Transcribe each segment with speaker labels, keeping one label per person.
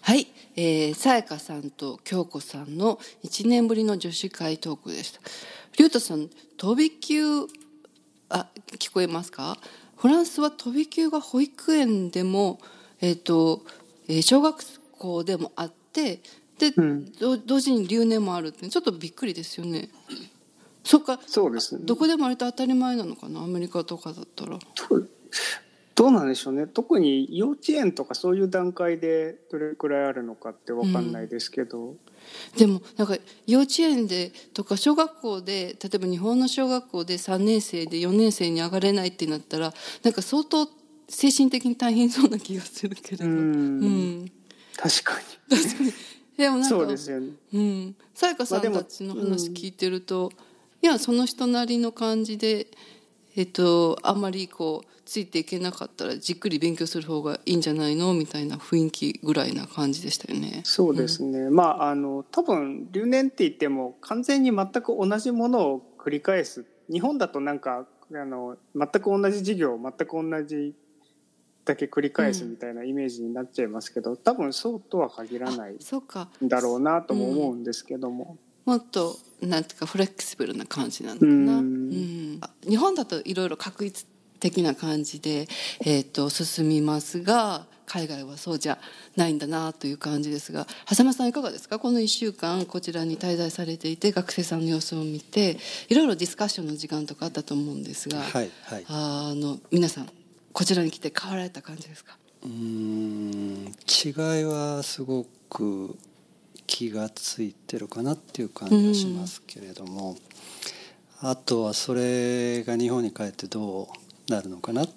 Speaker 1: はい、さやかさんと京子さんの1年ぶりの女子会トークでした。りゅうたさん、飛び級、聞こえますか？フランスは飛び級が保育園でも、小学校でもあって、で、同時に留年もあるって、ちょっとびっくりですよね。そっか、
Speaker 2: そうですね。
Speaker 1: どこでもあれと当たり前なのかな、アメリカとかだったら。
Speaker 2: どうなんでしょうね。特に幼稚園とかそういう段階でどれくらいあるのかって分かんないですけど、
Speaker 1: でもなんか幼稚園でとか小学校で、例えば日本の小学校で3年生で4年生に上がれないってなったら、なんか相当精神的に大変そうな気がするけれど。
Speaker 2: 確かに
Speaker 1: でもなんか
Speaker 2: そうですよね。
Speaker 1: さやかさんたちの話聞いてると、いやその人なりの感じで、あんまりこうついていけなかったらじっくり勉強する方がいいんじゃないのみたいな雰囲気ぐらいな感じでしたよね。
Speaker 2: そうですね。多分留年って言っても完全に全く同じものを繰り返す。日本だとなんか全く同じ授業を全く同じだけ繰り返すみたいなイメージになっちゃいますけど、多分そうとは限らないんだろうなとも思うんですけども、
Speaker 1: もっとなんていうかフレキシブルな感じなのかな。日本だといろいろ画一的な感じで、進みますが、海外はそうじゃないんだなという感じですが、狭間さんいかがですか？この1週間こちらに滞在されていて、学生さんの様子を見ていろいろディスカッションの時間とかあったと思うんですが、皆さんこちらに来て変わられた感じですか？
Speaker 3: 違いはすごく気がついてるかなっていう感じがしますけれども、あとはそれが日本に帰ってどうなるのかな、はい、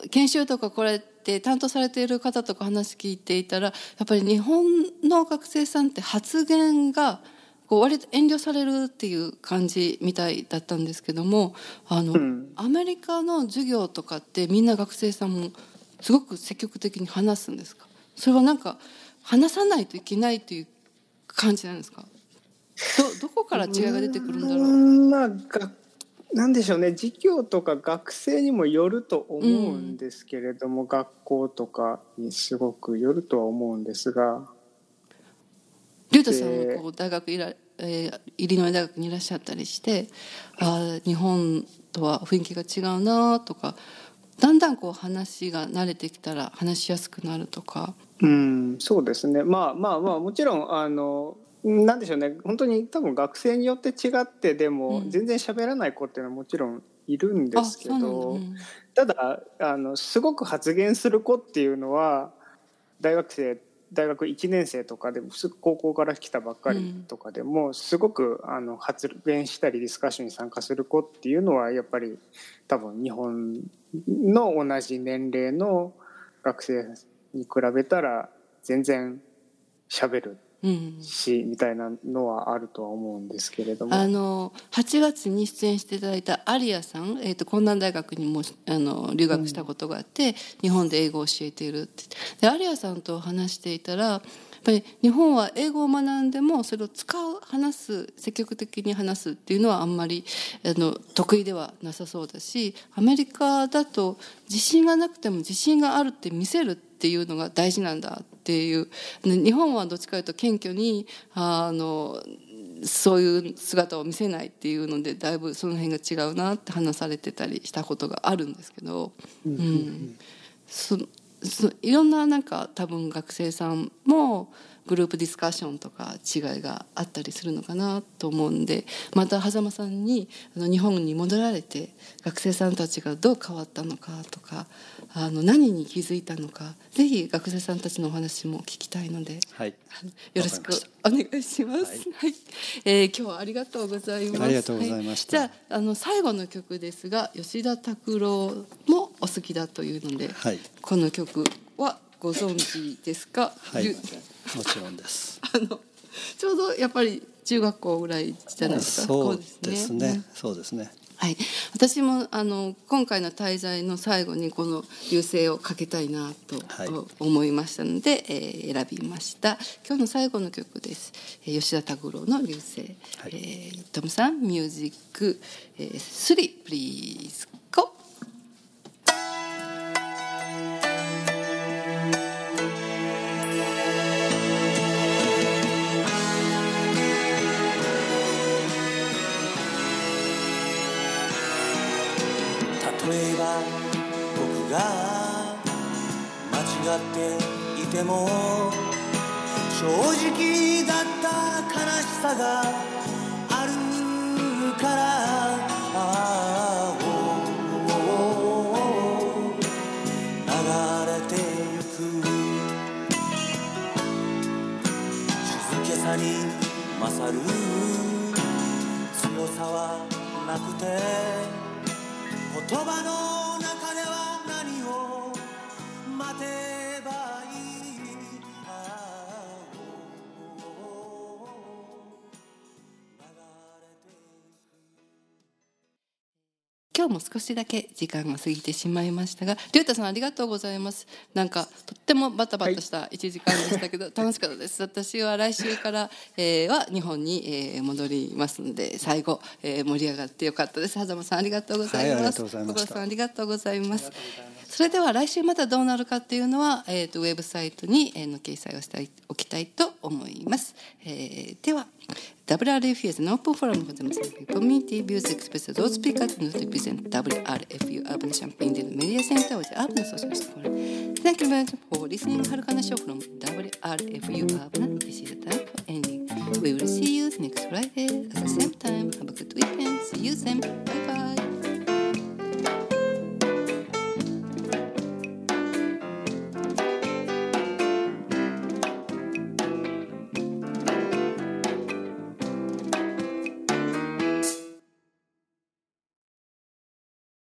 Speaker 1: 研修とかこれって担当されている方とか話聞いていたら、やっぱり日本の学生さんって発言がこう割と遠慮されるっていう感じみたいだったんですけども、アメリカの授業とかってみんな学生さんもすごく積極的に話すんですか？それはなんか話さないといけないという感じなんですか？どこから違いが出てくるんだろう。
Speaker 2: なんでしょうね、授業とか学生にもよると思うんですけれども、学校とかにすごくよるとは思うんですが、
Speaker 1: りゅうたさんもこう大学イリノイ大学にいらっしゃったりして、日本とは雰囲気が違うなとか、だんだんこう話が慣れてきたら話しやすくなるとか。
Speaker 2: そうですね。もちろんなんでしょうね、本当に多分学生によって違ってでも全然喋らない子っていうのはもちろんいるんですけど、ただすごく発言する子っていうのは大学1年生とかでも高校から来たばっかりとかでもすごく発言したりディスカッションに参加する子っていうのはやっぱり多分日本の同じ年齢の学生に比べたら全然喋るし、みたいなのはあるとは思うんですけれども、
Speaker 1: 8月に出演していただいたアリアさん、江南大学にも留学したことがあって、日本で英語を教えているって。でアリアさんと話していたら、やっぱり日本は英語を学んでもそれを話す、積極的に話すっていうのはあんまり得意ではなさそうだし、アメリカだと自信がなくても自信があるって見せるっていうのが大事なんだっていう。日本はどっちかというと謙虚にそういう姿を見せないっていうので、だいぶその辺が違うなって話されてたりしたことがあるんですけど、いろんななんか多分学生さんもグループディスカッションとか違いがあったりするのかなと思うんで、また狭間さんに日本に戻られて学生さんたちがどう変わったのかとか、何に気づいたのか、ぜひ学生さんたちのお話も聞きたいので、
Speaker 3: はい、
Speaker 1: よろしくお願いします。今日はありがとうございます。
Speaker 3: ありがとうございました。
Speaker 1: じゃあ最後の曲ですが、吉田拓郎もお好きだというので、この曲はご存知ですか？
Speaker 3: はい、もちろんです。
Speaker 1: ちょうどやっぱり中学校ぐらいじゃないですか。
Speaker 3: そうですね。そうですね。
Speaker 1: はい、私も今回の滞在の最後にこの流星をかけたいなと思いましたので、選びました。今日の最後の曲です。吉田拓郎の流星。トムさんミュージック3 please go。
Speaker 4: が間違っていても正直だった悲しさがあるから流れてゆく静けさに勝る強さはなくて言葉の中では何を待てばいい
Speaker 1: 今日も少しだけ時間が過ぎてしまいましたが、りゅうたさんありがとうございます。なんかとってもバタバタした1時間でしたけど、楽しかったです。私は来週から、は日本に、戻りますので、最後、盛り上がってよかったです。狭間さんありがとうございます。小室さんありがとうございます。それでは来週またどうなるかっていうのは、ウェブサイトに、掲載をしておきたいと思います。ではWRFU is an open forum for the Muslim community. Views expressed by those speakers do not represent WRFU Urban Champaign Media Center or the Urban Socialist Forum. Thank you very much for listening. Harukana Show from WRFU Urban. This is the time for ending. We will see you next Friday at the same time. Have a good weekend. See you then. Bye bye.